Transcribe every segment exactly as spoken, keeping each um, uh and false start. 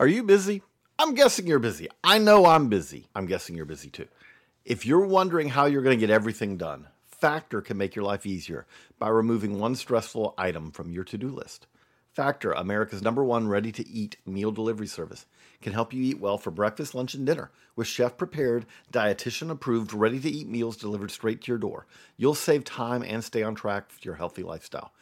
Are you busy? I'm guessing you're busy. I know I'm busy. I'm guessing you're busy too. If you're wondering how you're going to get everything done, Factor can make your life easier by removing one stressful item from your to-do list. Factor, America's number one ready-to-eat meal delivery service, can help you eat well for breakfast, lunch, and dinner with chef-prepared, dietitian-approved, ready-to-eat meals delivered straight to your door. You'll save time and stay on track with your healthy lifestyle.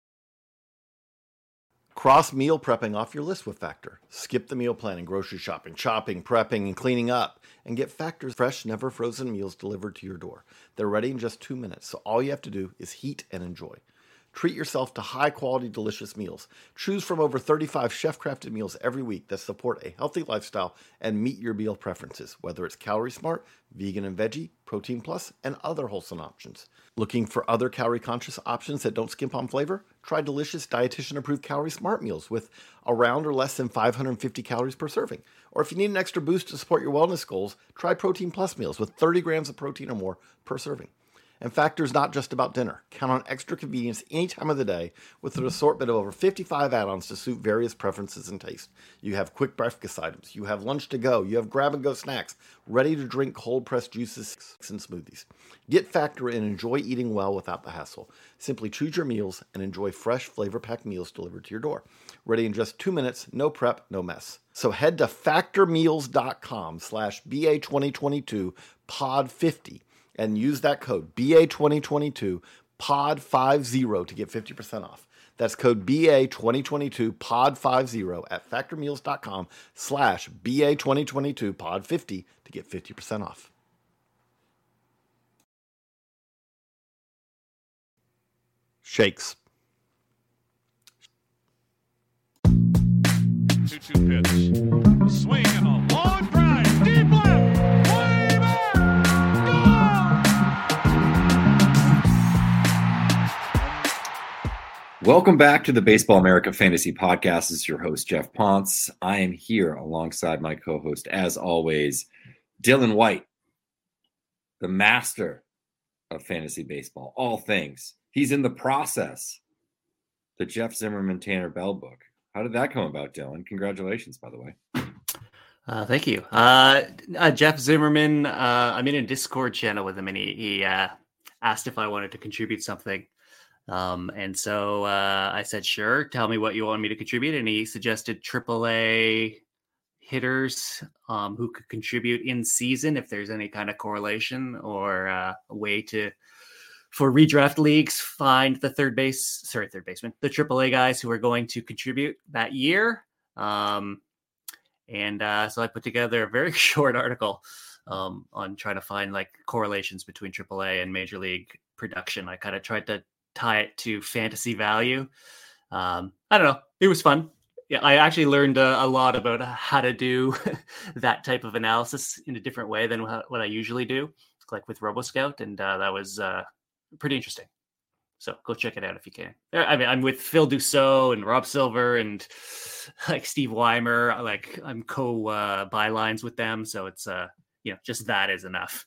Cross meal prepping off your list with Factor. Skip the meal planning, grocery shopping, chopping, prepping, and cleaning up. And get Factor's fresh, never frozen meals delivered to your door. They're ready in just two minutes, so all you have to do is heat and enjoy. Treat yourself to high-quality, delicious meals. Choose from over thirty-five chef-crafted meals every week that support a healthy lifestyle and meet your meal preferences, whether it's Calorie Smart, vegan and veggie, Protein Plus, and other wholesome options. Looking for other calorie-conscious options that don't skimp on flavor? Try delicious dietitian-approved Calorie Smart meals with around or less than five hundred fifty calories per serving. Or if you need an extra boost to support your wellness goals, try Protein Plus meals with thirty grams of protein or more per serving. And Factor is not just about dinner. Count on extra convenience any time of the day with an assortment of over fifty-five add-ons to suit various preferences and tastes. You have quick breakfast items. You have lunch to go. You have grab-and-go snacks, ready-to-drink cold-pressed juices and smoothies. Get Factor and enjoy eating well without the hassle. Simply choose your meals and enjoy fresh, flavor-packed meals delivered to your door. Ready in just two minutes, no prep, no mess. So head to factormeals.com slash BA2022 pod 50 and use that code B A twenty twenty-two pod fifty to get fifty percent off. That's code B A twenty twenty-two pod fifty at factormeals.com slash B A twenty twenty-two pod 50 to get fifty percent off. Shakes. two two pitch. Swing and a long drive. Deep left. Way back. Welcome back to the Baseball America Fantasy Podcast. This is your host, Jeff Ponce. I am here alongside my co-host, as always, Dylan White, the master of fantasy baseball, all things. He's in the process. The Jeff Zimmerman Tanner Bell book. How did that come about, Dylan? Congratulations, by the way. Uh, thank you. Uh, uh, Jeff Zimmerman, uh, I'm in a Discord channel with him, and he, he uh, asked if I wanted to contribute something. Um, and so uh, I said, sure, tell me what you want me to contribute. And he suggested triple A hitters um, who could contribute in season if there's any kind of correlation or uh, a way to, for redraft leagues, find the third base, sorry, third baseman, the triple A guys who are going to contribute that year. Um, and uh, so I put together a very short article um, on trying to find like correlations between triple A and major league production. I kind of tried to tie it to fantasy value. Um, I don't know. It was fun. Yeah, I actually learned a, a lot about how to do that type of analysis in a different way than what I usually do, like with RoboScout. And uh, that was uh, pretty interesting. So go check it out if you can. I mean, I'm with Phil Dussault and Rob Silver and like Steve Weimer. Like I'm co uh, bylines with them. So it's, uh, you know, just that is enough.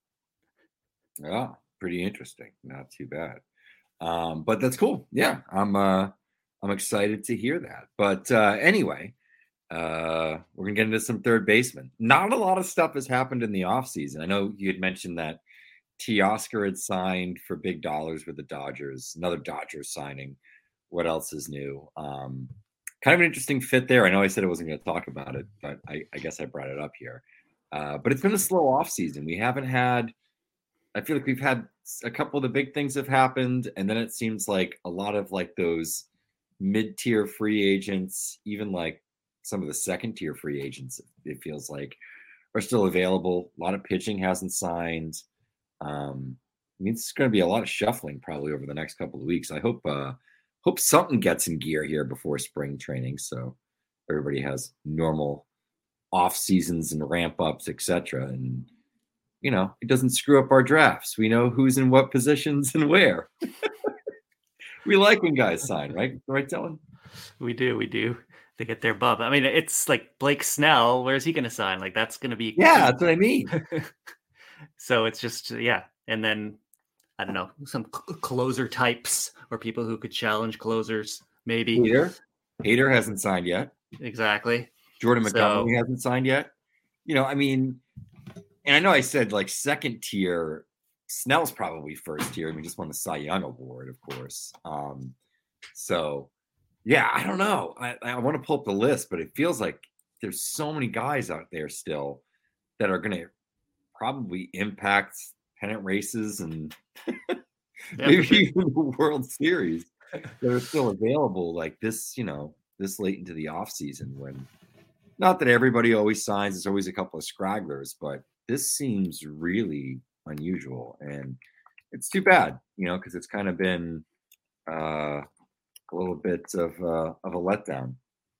Yeah, pretty interesting. Not too bad. Um, but that's cool. Yeah, I'm uh, I'm excited to hear that. But uh, anyway, uh, we're gonna get into some third baseman. Not a lot of stuff has happened in the offseason. I know you had mentioned that Teoscar had signed for big dollars with the Dodgers. Another Dodgers signing. What else is new? Um, kind of an interesting fit there. I know I said I wasn't going to talk about it, but I, I guess I brought it up here. Uh, but it's been a slow offseason. We haven't had. I feel like we've had a couple of the big things have happened, and then it seems like a lot of like those mid-tier free agents, even like some of the second-tier free agents, it feels like, are still available. A lot of pitching hasn't signed. Um, I mean, it's going to be a lot of shuffling probably over the next couple of weeks. I hope uh, hope something gets in gear here before spring training, so everybody has normal off seasons and ramp ups, et cetera. And you know, it doesn't screw up our drafts. We know who's in what positions and where. We like when guys sign, right? Right, Dylan? We do, we do. They get their bump. I mean, it's like Blake Snell. Where's he going to sign? Like, that's going to be. Yeah, that's what I mean. So it's just, yeah. And then, I don't know, some cl- closer types or people who could challenge closers, maybe. Hader. Hader hasn't signed yet. Exactly. Jordan So- Montgomery hasn't signed yet. You know, I mean, and I know I said like second tier. Snell's probably first tier. I mean, just won the Cy Young award, of course. Um, so, yeah, I don't know. I, I want to pull up the list, but it feels like there's so many guys out there still that are going to probably impact pennant races and Yeah, maybe for sure. even the World Series that are still available like this, you know, this late into the off season when not that everybody always signs, there's always a couple of scragglers, but this seems really unusual and it's too bad, you know, because it's kind of been uh, a little bit of uh, of a letdown.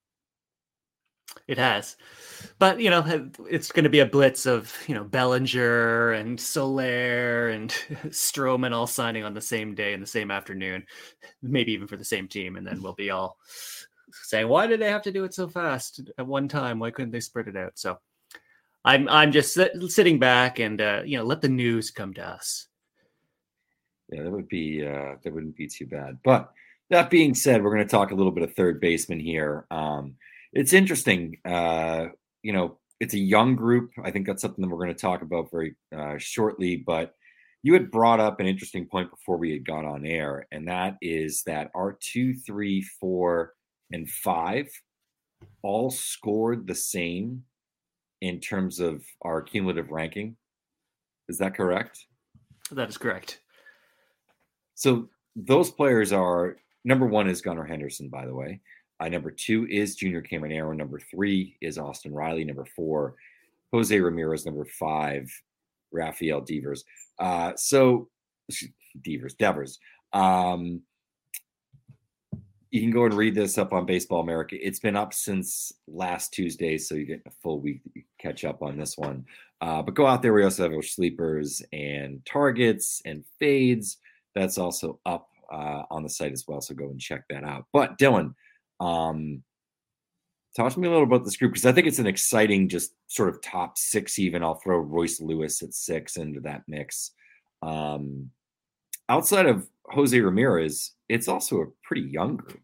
It has, but you know, it's going to be a blitz of you know Bellinger and Soler and Stroman all signing on the same day and the same afternoon, maybe even for the same team, and then we'll be all saying, "Why did they have to do it so fast at one time? Why couldn't they spread it out?" So, I'm I'm just sit- sitting back and uh, you know let the news come to us. Yeah, that would be uh, that wouldn't be too bad. But that being said, we're going to talk a little bit of third baseman here. Um, It's interesting. Uh, you know, it's a young group. I think that's something that we're going to talk about very uh, shortly. But you had brought up an interesting point before we had got on air, and that is that our two, three, four, and five all scored the same in terms of our cumulative ranking. Is that correct? That is correct. So those players are, number one is Gunnar Henderson, by the way. Uh, number two is Junior Caminero. Number three is Austin Riley. Number four, Jose Ramirez. Number five, Rafael Devers. Uh, so Devers, Devers. Um, you can go and read this up on Baseball America. It's been up since last Tuesday, so you get a full week that you can catch up on this one. Uh, but go out there. We also have our sleepers and targets and fades. That's also up uh, on the site as well, so go and check that out. But Dylan, Um, talk to me a little about this group because I think it's an exciting, just sort of top six. Even I'll throw Royce Lewis at six into that mix. Um, outside of Jose Ramirez, it's also a pretty young group.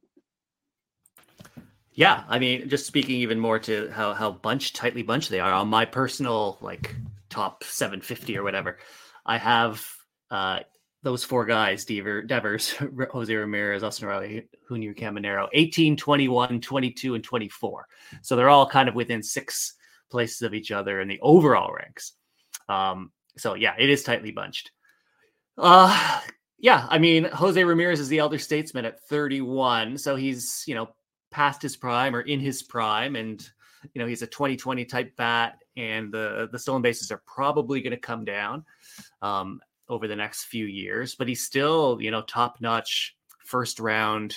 Yeah, I mean, just speaking even more to how how bunched, tightly bunched they are on my personal like top seven fifty or whatever. I have uh, those four guys, Dever, Devers, Jose Ramirez, Austin Riley, Junior Caminero, eighteen, twenty-one, twenty-two, and twenty-four. So they're all kind of within six places of each other in the overall ranks. Um, so yeah, it is tightly bunched. Uh, yeah, I mean, Jose Ramirez is the elder statesman at thirty-one. So he's, you know, past his prime or in his prime. And, you know, he's a twenty twenty type bat and the, the stolen bases are probably going to come down. Um, over the next few years, but he's still, you know, top-notch first round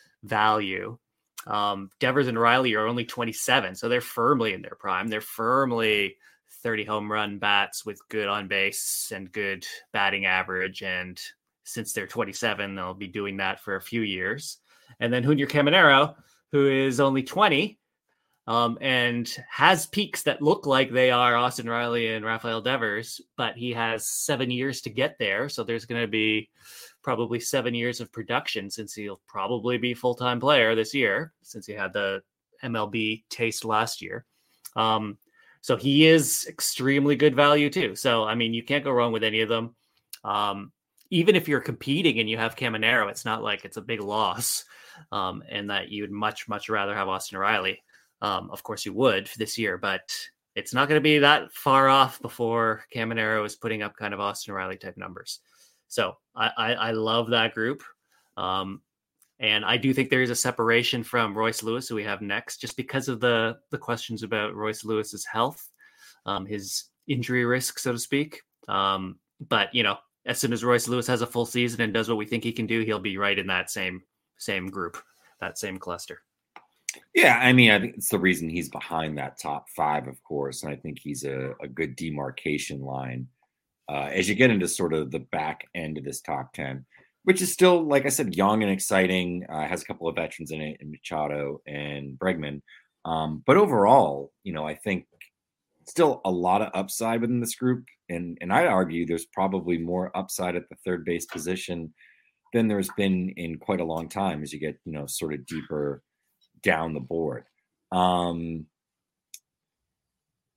value. Um, Devers and Riley are only twenty-seven, so they're firmly in their prime. They're firmly thirty home run bats with good on base and good batting average. And since they're twenty-seven, they'll be doing that for a few years. And then Junior Caminero, who is only twenty, Um, and has peaks that look like they are Austin Riley and Rafael Devers, but he has seven years to get there. So there's going to be probably seven years of production since he'll probably be full-time player this year, since he had the M L B taste last year. Um, so he is extremely good value too. So, I mean, you can't go wrong with any of them. Um, even if you're competing and you have Caminero, it's not like it's a big loss um, and that you would much, much rather have Austin Riley. Um, of course you would this year, but it's not going to be that far off before Caminero is putting up kind of Austin Riley type numbers. So I, I, I love that group. Um, and I do think there is a separation from Royce Lewis, who we have next, just because of the, the questions about Royce Lewis's health, um, his injury risk, so to speak. Um, but, you know, as soon as Royce Lewis has a full season and does what we think he can do, he'll be right in that same, same group, that same cluster. Yeah, I mean, I think it's the reason he's behind that top five, of course. And I think he's a, a good demarcation line uh, as you get into sort of the back end of this top ten, which is still, like I said, young and exciting. Uh, has a couple of veterans in it, in Machado and Bregman. Um, but overall, you know, I think still a lot of upside within this group. And, and I'd argue there's probably more upside at the third base position than there's been in quite a long time as you get, you know, sort of deeper down the board. Um,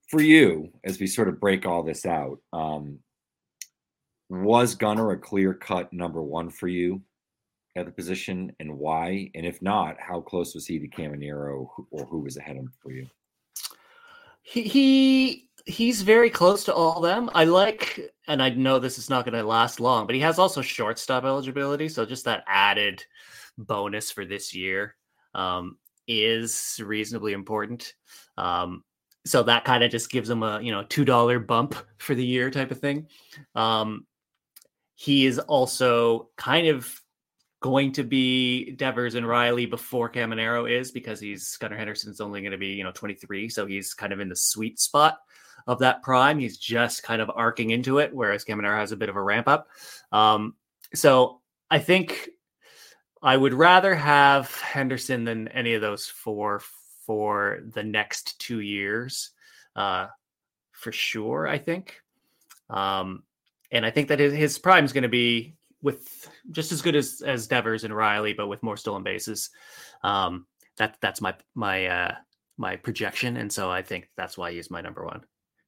for you, as we sort of break all this out, um, was Gunnar a clear-cut number one for you at the position, and why? And if not, how close was he to Caminero, or who was ahead of him for you? He, he he's very close to all of them. I like, and I know this is not going to last long, but he has also shortstop eligibility, so just that added bonus for this year um, is reasonably important. Um, so that kind of just gives him a you know two dollar bump for the year type of thing. Um, he is also kind of going to be Devers and Riley before Caminero is, because he's Gunnar Henderson's only going to be, you know, twenty-three. So he's kind of in the sweet spot of that prime. He's just kind of arcing into it, whereas Caminero has a bit of a ramp up. Um, so I think I would rather have Henderson than any of those four for the next two years, uh, for sure, I think. Um, and I think that his, his prime is going to be with just as good as, as Devers and Riley, but with more stolen bases. Um, that that's my, my, uh, my projection. And so I think that's why he's my number one.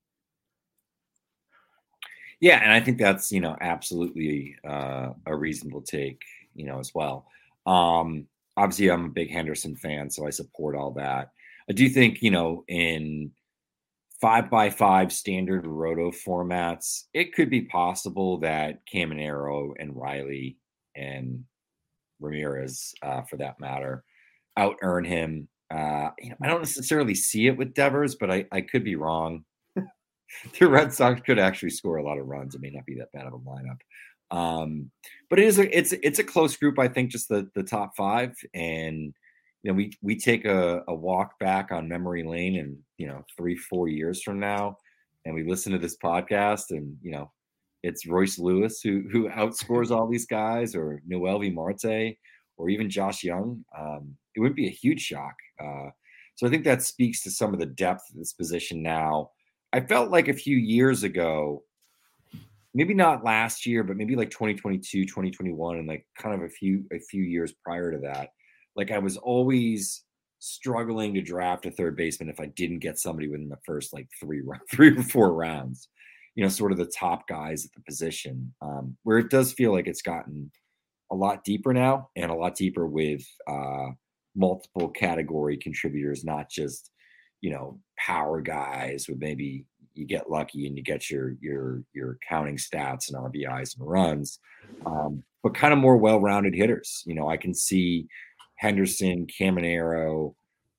Yeah. And I think that's, you know, absolutely uh, a reasonable take, you know, as well. Um, obviously I'm a big Henderson fan, so I support all that. I do think, you know, in five by five standard roto formats, it could be possible that Caminero and Riley and Ramirez, uh, for that matter, out earn him. Uh, you know, I don't necessarily see it with Devers, but I, I could be wrong. The Red Sox could actually score a lot of runs. It may not be that bad of a lineup. Um, but it is a, it's it's a close group. I think just the the top five, and you know we we take a, a walk back on memory lane, and you know three four years from now, and we listen to this podcast, and you know it's Royce Lewis who who outscores all these guys, or Noelvi Marte, or even Josh Young. Um, it would be a huge shock. Uh, so I think that speaks to some of the depth of this position now. I felt like a few years ago, maybe not last year, but maybe like twenty twenty-two, twenty twenty-one, and like kind of a few a few years prior to that, like I was always struggling to draft a third baseman if I didn't get somebody within the first like three three or four rounds, you know, sort of the top guys at the position, um, where it does feel like it's gotten a lot deeper now, and a lot deeper with uh, multiple category contributors, not just, you know, power guys with maybe you get lucky and you get your your your counting stats and R B Is and runs, um, but kind of more well-rounded hitters. You know, I can see Henderson, Caminero,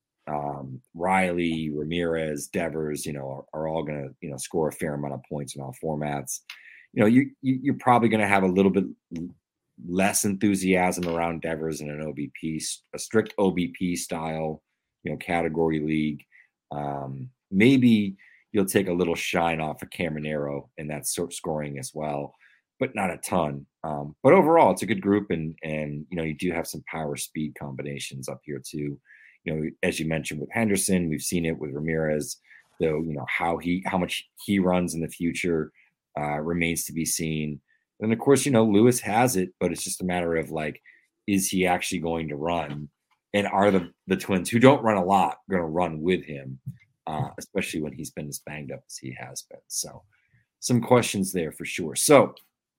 um, Riley, Ramirez, Devers, you know, are, are all going to, you know, score a fair amount of points in all formats. You know, you, you you're probably going to have a little bit less enthusiasm around Devers in an O B P, a strict O B P style, you know, category league. Um, maybe you'll take a little shine off of Caminero in that sort of scoring as well, but not a ton. Um, but overall, it's a good group, and and you know you do have some power speed combinations up here too. You know, as you mentioned with Henderson, we've seen it with Ramirez. Though you know how he how much he runs in the future uh, remains to be seen. And of course, you know Lewis has it, but it's just a matter of like, is he actually going to run? And are the the Twins, who don't run a lot, going to run with him? Uh, especially when he's been as banged up as he has been. So some questions there for sure. So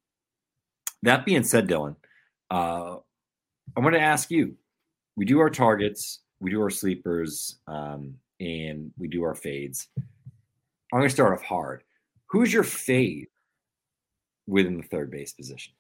that being said, Dylan, uh, I want to ask you, we do our targets, we do our sleepers, um, and we do our fades. I'm going to start off hard. Who's your fade within the third base position?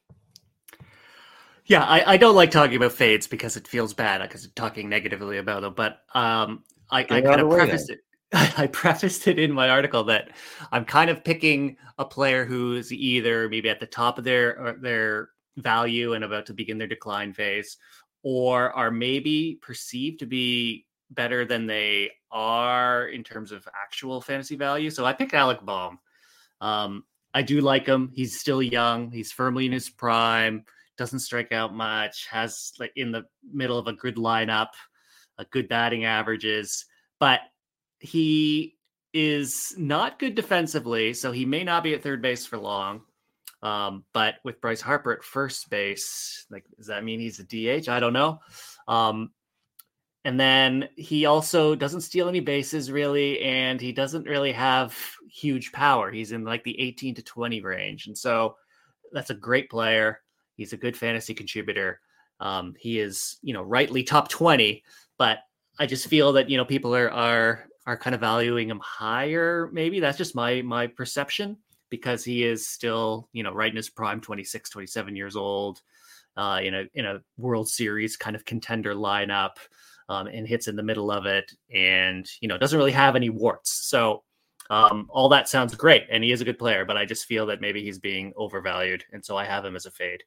Yeah, I, I don't like talking about fades because it feels bad because I'm talking negatively about them, but um, I, I kind of prefaced it. I prefaced it in my article that I'm kind of picking a player who's either maybe at the top of their their value and about to begin their decline phase, or are maybe perceived to be better than they are in terms of actual fantasy value. So I picked Alec Bohm. Um, I do like him. He's still young. He's firmly in his prime. Doesn't strike out much. Has like in the middle of a good lineup, a good batting averages, but he is not good defensively, so he may not be at third base for long. Um, but with Bryce Harper at first base, like, does that mean he's a D H? I don't know. Um, And then he also doesn't steal any bases really, and he doesn't really have huge power. He's in like the eighteen to twenty range. And so that's a great player. He's a good fantasy contributor. Um, he is, you know, rightly top twenty, but I just feel that, you know, people are, are, are kind of valuing him higher. Maybe that's just my, my perception, because he is still, you know, right in his prime, twenty-six, twenty-seven years old, uh, in a, in a World Series kind of contender lineup. Um, and hits in the middle of it, and, you know, doesn't really have any warts. So um, all that sounds great, and he is a good player, but I just feel that maybe he's being overvalued, and so I have him as a fade.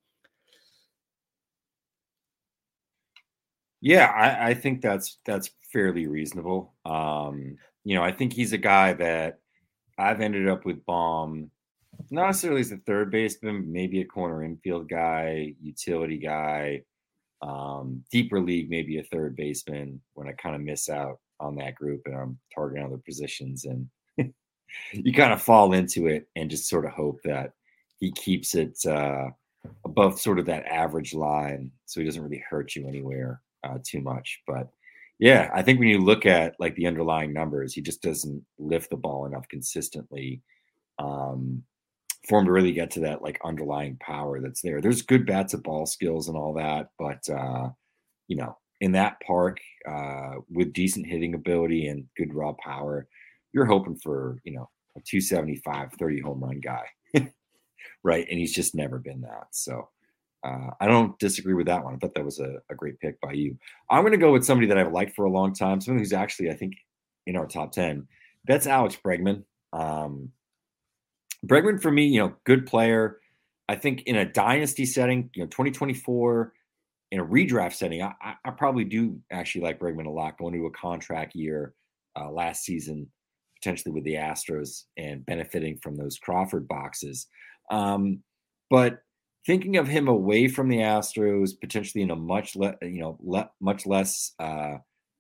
Yeah, I, I think that's that's fairly reasonable. Um, you know, I think he's a guy that I've ended up with Baum, not necessarily as a third baseman, maybe a corner infield guy, utility guy. Um, deeper league, maybe a third baseman when I kind of miss out on that group and I'm targeting other positions, and you kind of fall into it and just sort of hope that he keeps it uh, above sort of that average line, so he doesn't really hurt you anywhere uh, too much. But yeah, I think when you look at like the underlying numbers, he just doesn't lift the ball enough consistently um, for him to really get to that like underlying power that's there. There's good bats at ball skills and all that, but uh, you know, in that park uh, with decent hitting ability and good raw power, you're hoping for, you know, a two seventy-five, thirty home run guy, right? And he's just never been that. So uh, I don't disagree with that one. I thought that was a, a great pick by you. I'm going to go with somebody that I've liked for a long time, someone who's actually, I think, in our top ten. That's Alex Bregman. Um, Bregman, for me, you know, good player. I think in a dynasty setting, you know, twenty twenty-four, in a redraft setting, I, I probably do actually like Bregman a lot, going to a contract year uh, last season, potentially with the Astros and benefiting from those Crawford boxes. Um, but thinking of him away from the Astros, potentially in a much less, you know, le- much less uh,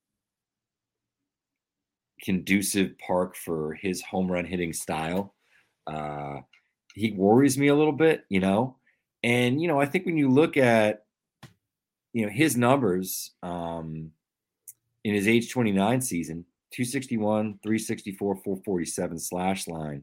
conducive park for his home run hitting style. Uh, he worries me a little bit, you know, and, you know, I think when you look at, you know, his numbers um, in his age twenty-nine season, two sixty-one, three sixty-four, four forty-seven slash line,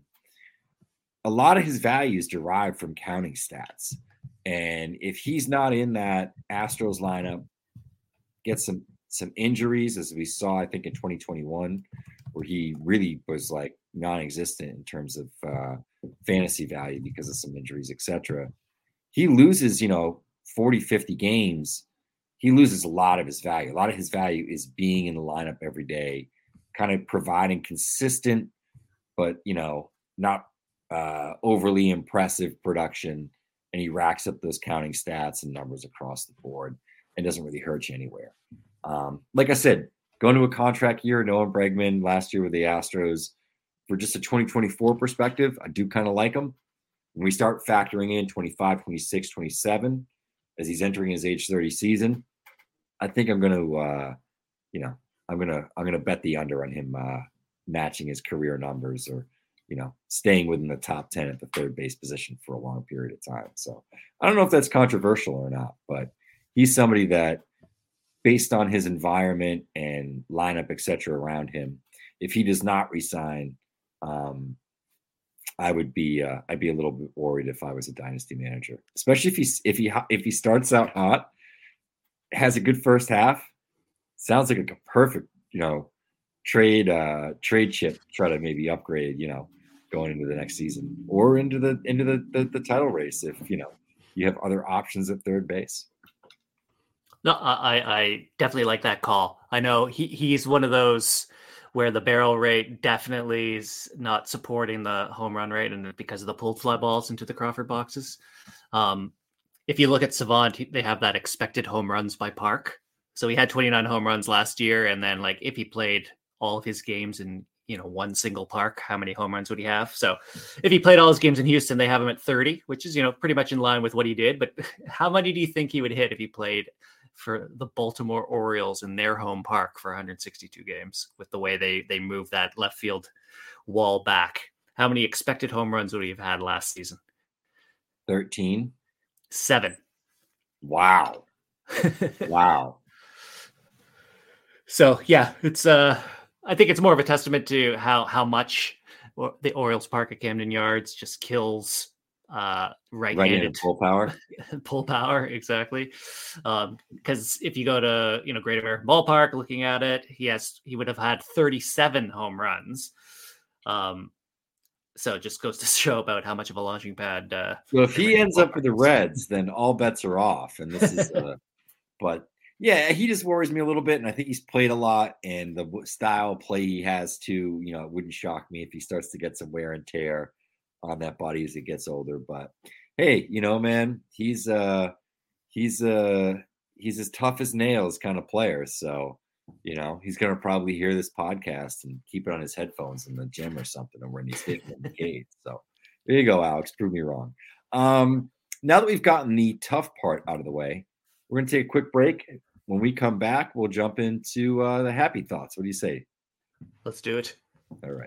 a lot of his value is derived from counting stats. And if he's not in that Astros lineup, gets some, some injuries, as we saw, I think in twenty twenty-one, where he really was like non-existent in terms of uh, fantasy value because of some injuries, et cetera. He loses, you know, forty, fifty games. He loses a lot of his value. A lot of his value is being in the lineup every day, kind of providing consistent, but, you know, not uh, overly impressive production. And he racks up those counting stats and numbers across the board and doesn't really hurt you anywhere. Um, like I said, going to a contract year, Noah Bregman last year with the Astros, for just a twenty twenty-four perspective, I do kind of like him. When we start factoring in twenty-five, twenty-six, twenty-seven, as he's entering his age thirty season, I think I'm going to, uh, you know, I'm going to, I'm going to bet the under on him uh, matching his career numbers, or, you know, staying within the top ten at the third base position for a long period of time. So I don't know if that's controversial or not, but he's somebody that, based on his environment and lineup, et cetera, around him, if he does not resign, um, I would be, uh, I'd be a little bit worried if I was a dynasty manager, especially if he, if he, if he starts out hot, has a good first half, sounds like a perfect, you know, trade, uh, trade chip, try to maybe upgrade, you know, going into the next season or into the, into the, the, the title race. If, you know, you have other options at third base. No, I, I definitely like that call. I know he, he's one of those where the barrel rate definitely is not supporting the home run rate, and because of the pulled fly balls into the Crawford boxes. Um, if you look at Savant, they have that expected home runs by park. So he had twenty-nine home runs last year, and then like if he played all of his games in, you know, one single park, how many home runs would he have? So if he played all his games in Houston, they have him at thirty, which is, you know, pretty much in line with what he did. But how many do you think he would hit if he played for the Baltimore Orioles in their home park for one hundred sixty-two games, with the way they they move that left field wall back? How many expected home runs would he have had last season? thirteen. Seven. Wow. Wow. So yeah, it's uh, I think it's more of a testament to how how much the Orioles park at Camden Yards just kills uh, right-handed Right-handed pull power. pull power, exactly. Um, because if you go to you know Great American Ballpark, looking at it, he has he would have had thirty-seven home runs. Um, so it just goes to show about how much of a launching pad. Uh, well, if he ends up with the Reds, then all bets are off. And this is, uh, but yeah, he just worries me a little bit. And I think he's played a lot, and the style of play he has too. You know, it wouldn't shock me if he starts to get some wear and tear on that body as he gets older. But hey, you know, man, he's uh, he's uh, he's as tough as nails kind of player. So. You know, he's going to probably hear this podcast and keep it on his headphones in the gym or something, or when he's hitting in the cage. So there you go, Alex. Prove me wrong. Um, now that we've gotten the tough part out of the way, we're going to take a quick break. When we come back, we'll jump into uh, the happy thoughts. What do you say? Let's do it. All right.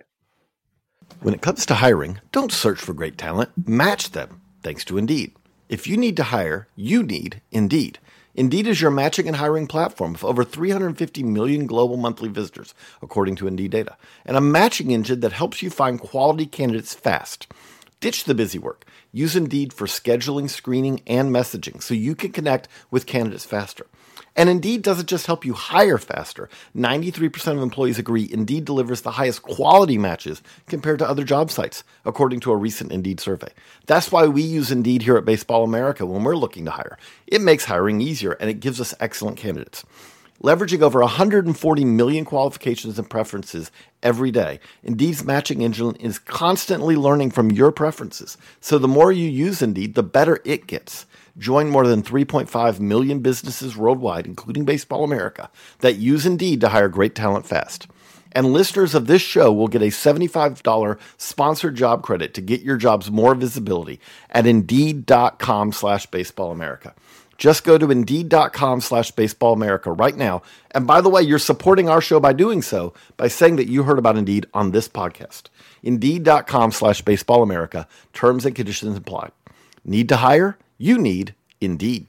When it comes to hiring, don't search for great talent. Match them, thanks to Indeed. If you need to hire, you need Indeed. Indeed is your matching and hiring platform with over three hundred fifty million global monthly visitors, according to Indeed data, and a matching engine that helps you find quality candidates fast. Ditch the busy work. Use Indeed for scheduling, screening, and messaging so you can connect with candidates faster. And Indeed doesn't just help you hire faster. ninety-three percent of employees agree Indeed delivers the highest quality matches compared to other job sites, according to a recent Indeed survey. That's why we use Indeed here at Baseball America when we're looking to hire. It makes hiring easier, and it gives us excellent candidates. Leveraging over one hundred forty million qualifications and preferences every day, Indeed's matching engine is constantly learning from your preferences. So the more you use Indeed, the better it gets. Join more than three point five million businesses worldwide, including Baseball America, that use Indeed to hire great talent fast. And listeners of this show will get a seventy-five dollars sponsored job credit to get your jobs more visibility at Indeed.com slash Baseball America. Just go to Indeed.com slash Baseball America right now. And by the way, you're supporting our show by doing so by saying that you heard about Indeed on this podcast. Indeed.com slash Baseball America. Terms and conditions apply. Need to hire? You need Indeed.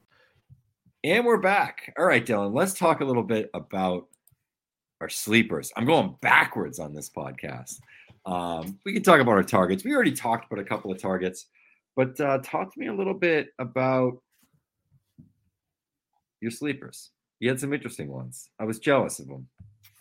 And we're back. All right, Dylan, let's talk a little bit about our sleepers. I'm going backwards on this podcast. Um, we can talk about our targets. We already talked about a couple of targets, but uh, talk to me a little bit about your sleepers. You had some interesting ones. I was jealous of them.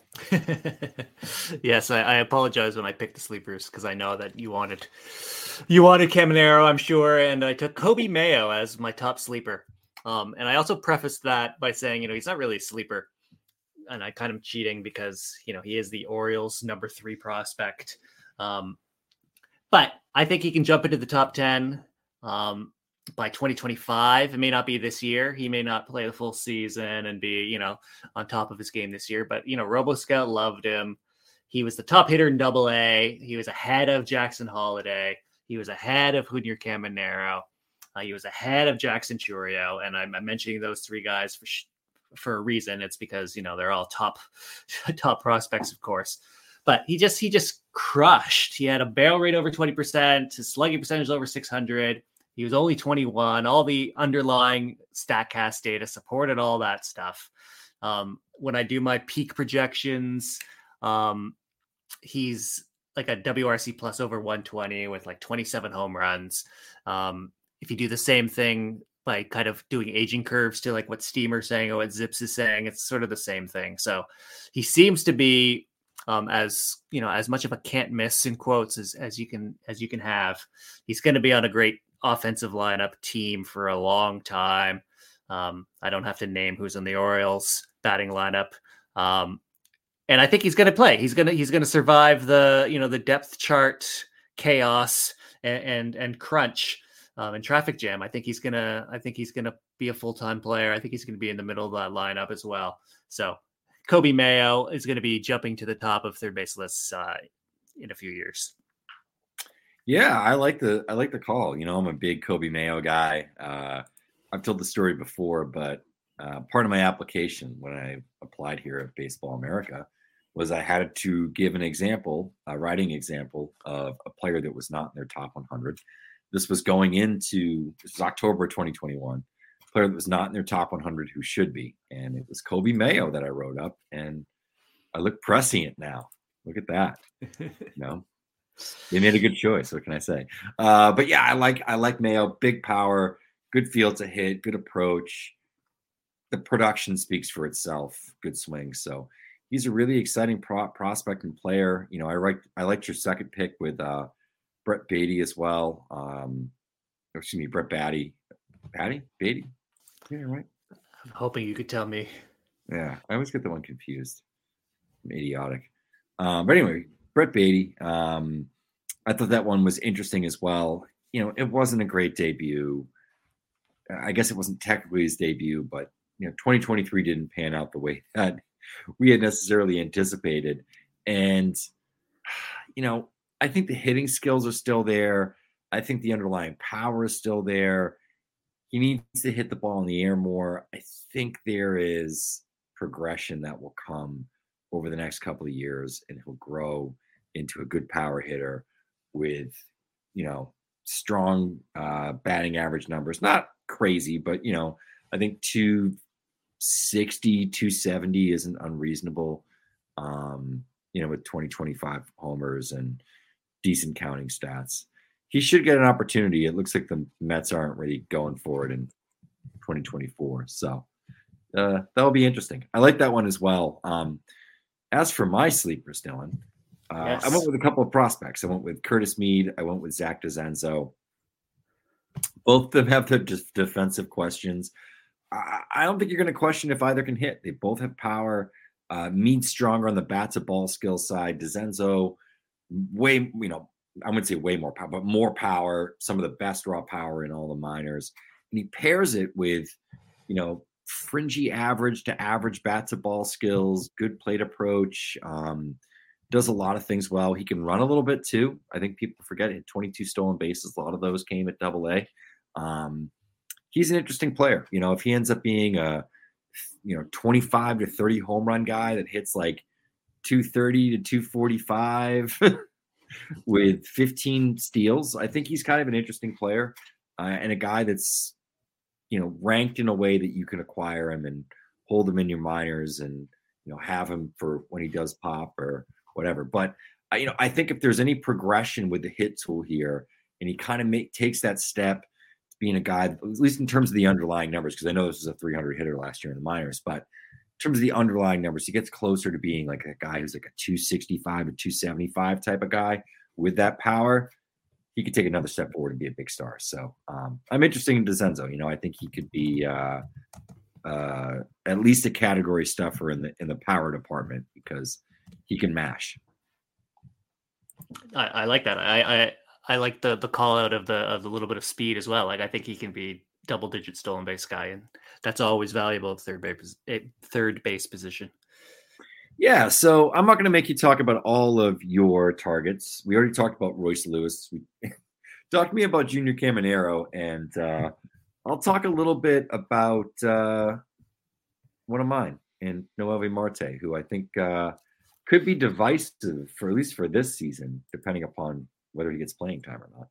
Yes, I, I apologize when I picked the sleepers because I know that you wanted you wanted Caminero, I'm sure, and I took Kobe Mayo as my top sleeper. Um, and I also prefaced that by saying, you know, he's not really a sleeper, and I kind of cheating because you know he is the Orioles' number three prospect. Um, but I think he can jump into the top ten um, by twenty twenty-five. It may not be this year. He may not play the full season and be, you know, on top of his game this year. But, you know, RoboScout loved him. He was the top hitter in Double A. He was ahead of Jackson Holiday. He was ahead of Junior Caminero. Uh, he was ahead of Jackson Churio. And I'm, I'm mentioning those three guys for sh- for a reason. It's because, you know, they're all top top prospects, of course. But he just he just crushed. He had a barrel rate over twenty percent. His slugging percentage over six hundred. He was only twenty-one. All the underlying StatCast data supported all that stuff. Um, when I do my peak projections, um, he's like a W R C plus over one twenty with like twenty-seven home runs. Um, if you do the same thing by kind of doing aging curves to like what Steamer's saying or what Zips is saying, it's sort of the same thing. So he seems to be um, as, you know, as much of a can't miss in quotes as, as you can, as you can have. He's going to be on a great offensive lineup team for a long time. Um, I don't have to name who's in the Orioles batting lineup. Um, and I think he's going to play. He's going to, he's going to survive the, you know, the depth chart chaos and, and, and crunch um, and traffic jam. I think he's going to, I think he's going to be a full-time player. I think he's going to be in the middle of that lineup as well. So Kobe Mayo is going to be jumping to the top of third base lists uh, in a few years. Yeah, I like the I like the call. You know, I'm a big Kobe Mayo guy. Uh, I've told the story before, but uh, part of my application when I applied here at Baseball America was I had to give an example, a writing example of a player that was not in their top one hundred. This was going into this was October twenty twenty-one. player that was not in their top one hundred who should be. And it was Kobe Mayo that I wrote up. And I look prescient now. Look at that. You know, they made a good choice. What can I say? Uh, but yeah, I like I like Mayo. Big power, good field to hit, good approach. The production speaks for itself. Good swing. So he's a really exciting pro- prospect and player. You know, I like I liked your second pick with uh, Brett Beatty as well. Um, excuse me, Brett Batty. Batty? Beatty? Yeah, right. I'm hoping you could tell me. Yeah, I always get the one confused. I'm idiotic. Um, but anyway, Brett Beatty. Um, I thought that one was interesting as well. You know, it wasn't a great debut. I guess it wasn't technically his debut, but you know, twenty twenty-three didn't pan out the way that we had necessarily anticipated. And you know, I think the hitting skills are still there. I think the underlying power is still there. He needs to hit the ball in the air more. I think there is progression that will come over the next couple of years, and he'll grow into a good power hitter with, you know, strong uh, batting average numbers. Not crazy, but, you know, I think two sixty, two seventy isn't unreasonable, um, you know, with twenty, twenty-five homers and decent counting stats. He should get an opportunity. It looks like the Mets aren't really going for it in twenty twenty-four. So uh, that'll be interesting. I like that one as well. Um, as for my sleepers, Dylan, uh, yes. I went with a couple of prospects. I went with Curtis Mead. I went with Zach DeZenzo. Both of them have their just defensive questions. I, I don't think you're going to question if either can hit. They both have power. Uh, Mead stronger on the bat to ball skill side. DeZenzo, way, you know, I wouldn't say way more power, but more power, some of the best raw power in all the minors. And he pairs it with, you know, fringy average to average bat to ball skills, good plate approach, um, does a lot of things well. He can run a little bit too. I think people forget he had twenty-two stolen bases. A lot of those came at double A. Um, he's an interesting player. You know, if he ends up being a, you know, twenty-five to thirty home run guy that hits like two thirty to two forty-five with fifteen steals, I think he's kind of an interesting player uh, and a guy that's, you know, ranked in a way that you can acquire him and hold him in your minors and, you know, have him for when he does pop or whatever. But, uh, you know, I think if there's any progression with the hit tool here and he kind of make, takes that step to being a guy, at least in terms of the underlying numbers, because I know this was a three hundred hitter last year in the minors, but in terms of the underlying numbers, he gets closer to being like a guy who's like a two sixty-five or two seventy-five type of guy with that power. He could take another step forward and be a big star. So um, I'm interested in DeZenzo. You know, I think he could be uh, uh, at least a category stuffer in the in the power department because he can mash. I, I like that. I, I I like the the call out of the of the little bit of speed as well. Like I think he can be double digit stolen base guy, and that's always valuable at third base third base position. Yeah, so I'm not going to make you talk about all of your targets. We already talked about Royce Lewis. We talked to me about Junior Caminero, and uh, I'll talk a little bit about uh, one of mine, and Noelvi Marte, who I think uh, could be divisive for at least for this season, depending upon whether he gets playing time or not.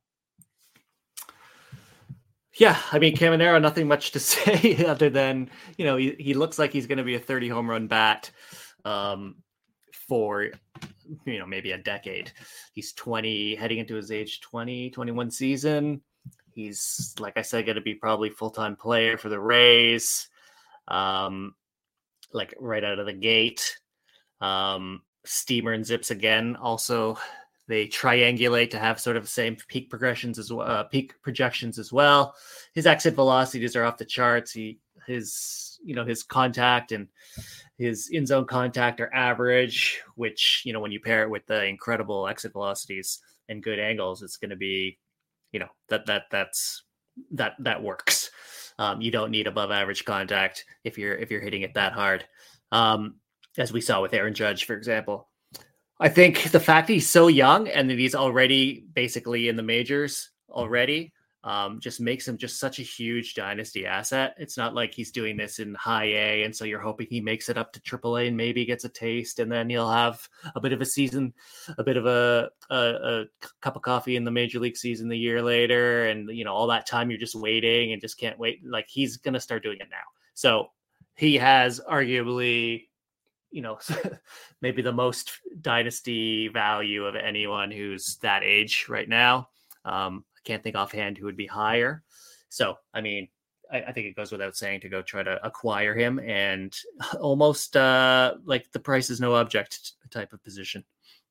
Yeah, I mean, Caminero, nothing much to say other than, you know, he, he looks like he's going to be a thirty home run bat um, for, you know, maybe a decade. He's twenty, heading into his age twenty, twenty-one season. He's, like I said, going to be probably full-time player for the Rays, um, like right out of the gate. Um, Steamer and Zips again, also they triangulate to have sort of the same peak progressions as well, uh, peak projections as well. His exit velocities are off the charts. He, his, you know, his contact and his in zone contact are average, which, you know, when you pair it with the incredible exit velocities and good angles, it's going to be, you know, that, that, that's, that, that works. Um, you don't need above average contact if you're, if you're hitting it that hard. Um, as we saw with Aaron Judge, for example. I think the fact that he's so young and that he's already basically in the majors already um, just makes him just such a huge dynasty asset. It's not like he's doing this in high A, and so you're hoping he makes it up to triple A and maybe gets a taste, and then he'll have a bit of a season, a bit of a, a, a cup of coffee in the major league season the year later, and you know all that time you're just waiting and just can't wait. Like he's gonna start doing it now, so he has arguably, you know, maybe the most dynasty value of anyone who's that age right now. Um, I can't think offhand who would be higher. So, I mean, I, I think it goes without saying to go try to acquire him, and almost uh, like the price is no object type of position.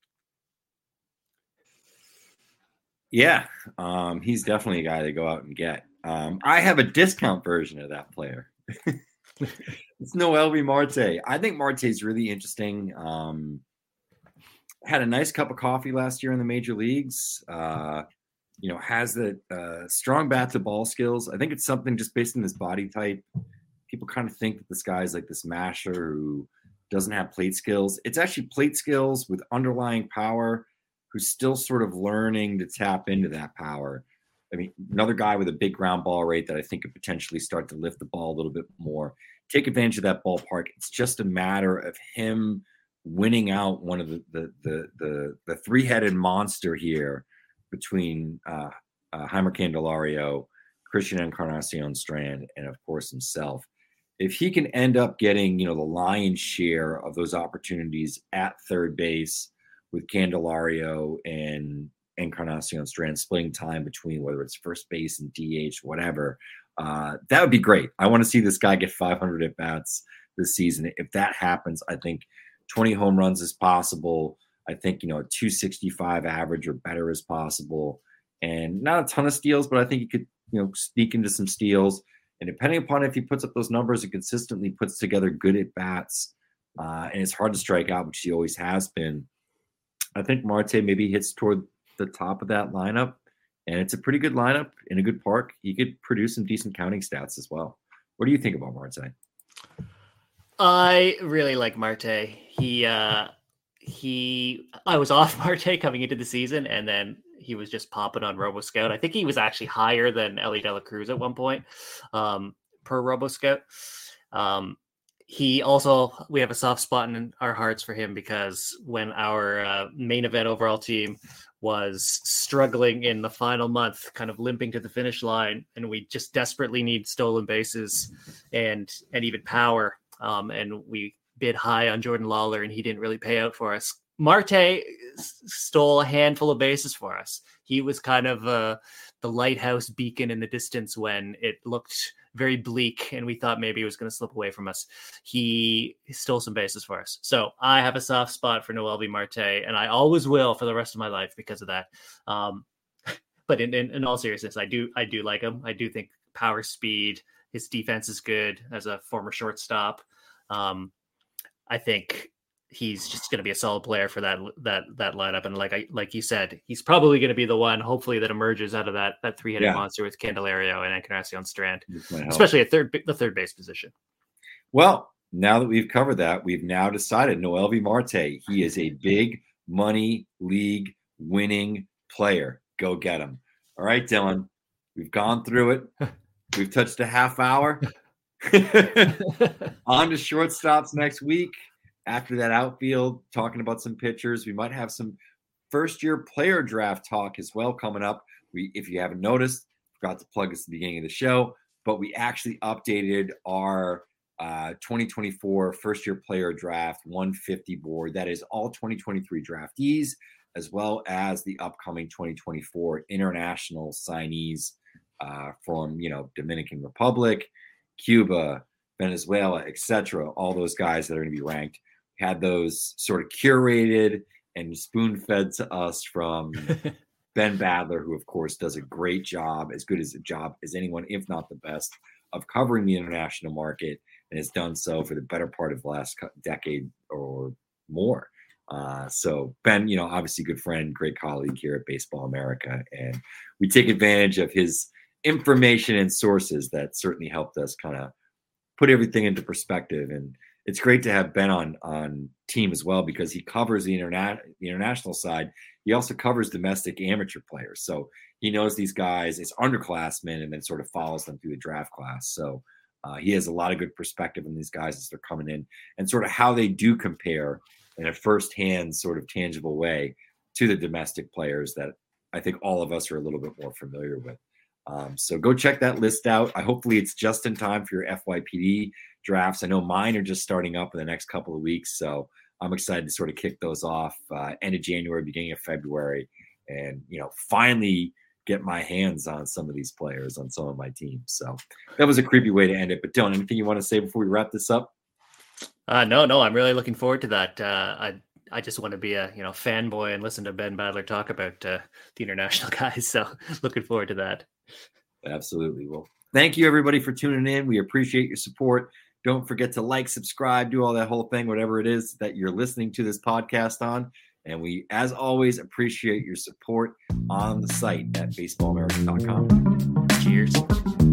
Yeah, um, he's definitely a guy to go out and get. Um, I have a discount version of that player. It's Noelvi Marte. I think Marte's really interesting. Um, had a nice cup of coffee last year in the major leagues. Uh, you know, has the uh, strong bat to ball skills. I think it's something just based on his body type. People kind of think that this guy's like this masher who doesn't have plate skills. It's actually plate skills with underlying power who's still sort of learning to tap into that power. I mean, another guy with a big ground ball rate that I think could potentially start to lift the ball a little bit more, take advantage of that ballpark. It's just a matter of him winning out one of the the the the, the three-headed monster here between uh, uh, Heimer Candelario, Christian Encarnacion Strand, and of course himself. If he can end up getting, you know, the lion's share of those opportunities at third base with Candelario and Encarnacion Strand splitting time between whether it's first base and D H, whatever, uh, that would be great. I want to see this guy get five hundred at bats this season. If that happens, I think twenty home runs is possible. I think, you know, a two sixty-five average or better is possible, and not a ton of steals, but I think he could, you know, sneak into some steals. And depending upon if he puts up those numbers and consistently puts together good at bats, uh, and it's hard to strike out, which he always has been, I think Marte maybe hits toward the top of that lineup, and it's a pretty good lineup in a good park. He could produce some decent counting stats as well. What do you think about Marte? I really like Marte. He, uh, he, I was off Marte coming into the season, and then he was just popping on RoboScout. I think he was actually higher than Ellie De La Cruz at one point, um, per RoboScout. Um, He also, we have a soft spot in our hearts for him because when our uh, main event overall team was struggling in the final month, kind of limping to the finish line, and we just desperately need stolen bases and and even power, um, and we bid high on Jordan Lawler, and he didn't really pay out for us. Marte stole a handful of bases for us. He was kind of uh, the lighthouse beacon in the distance when it looked very bleak and we thought maybe he was going to slip away from us. He stole some bases for us. So I have a soft spot for Noelvi Marte, and I always will for the rest of my life because of that. Um, but in, in, in all seriousness, I do I do like him. I do think power, speed, his defense is good as a former shortstop. Um, I think he's just going to be a solid player for that that that lineup. And like I like you said, he's probably going to be the one, hopefully, that emerges out of that that three-headed yeah. monster with Candelario and Encarnacion Strand, especially at third the third base position. Well, now that we've covered that, we've now decided Noelvi Marte. He is a big money league winning player. Go get him. All right, Dylan. We've gone through it. We've touched a half hour. On to shortstops next week. After that outfield, talking about some pitchers, we might have some first-year player draft talk as well coming up. We, if you haven't noticed, forgot to plug this at the beginning of the show, but we actually updated our uh, twenty twenty-four first-year player draft one fifty board. That is all twenty twenty-three draftees, as well as the upcoming twenty twenty-four international signees uh, from, you know, Dominican Republic, Cuba, Venezuela, et cetera. All those guys that are going to be ranked. Had those sort of curated and spoon-fed to us from Ben Badler, who, of course, does a great job, as good as a job as anyone, if not the best, of covering the international market, and has done so for the better part of the last decade or more. Uh, so Ben, you know, obviously good friend, great colleague here at Baseball America, and we take advantage of his information and sources that certainly helped us kind of put everything into perspective and it's great to have Ben on on team as well, because he covers the internet the international side. He also covers domestic amateur players, so he knows these guys as underclassmen and then sort of follows them through the draft class. So uh, he has a lot of good perspective on these guys as they're coming in and sort of how they do compare in a firsthand sort of tangible way to the domestic players that I think all of us are a little bit more familiar with. Um, so go check that list out. I hopefully it's just in time for your F Y P D drafts. I know mine are just starting up in the next couple of weeks, so I'm excited to sort of kick those off uh, end of January, beginning of February, and you know finally get my hands on some of these players on some of my teams. So that was a creepy way to end it. But Dylan, anything you want to say before we wrap this up? Uh, no, no, I'm really looking forward to that. Uh, I I just want to be a you know fanboy and listen to Ben Badler talk about uh, the international guys. So looking forward to that. Absolutely. Well, thank you everybody for tuning in. We appreciate your support. Don't forget to like, subscribe, do all that whole thing, whatever it is that you're listening to this podcast on. And we, as always, appreciate your support on the site at baseball america dot com. Cheers.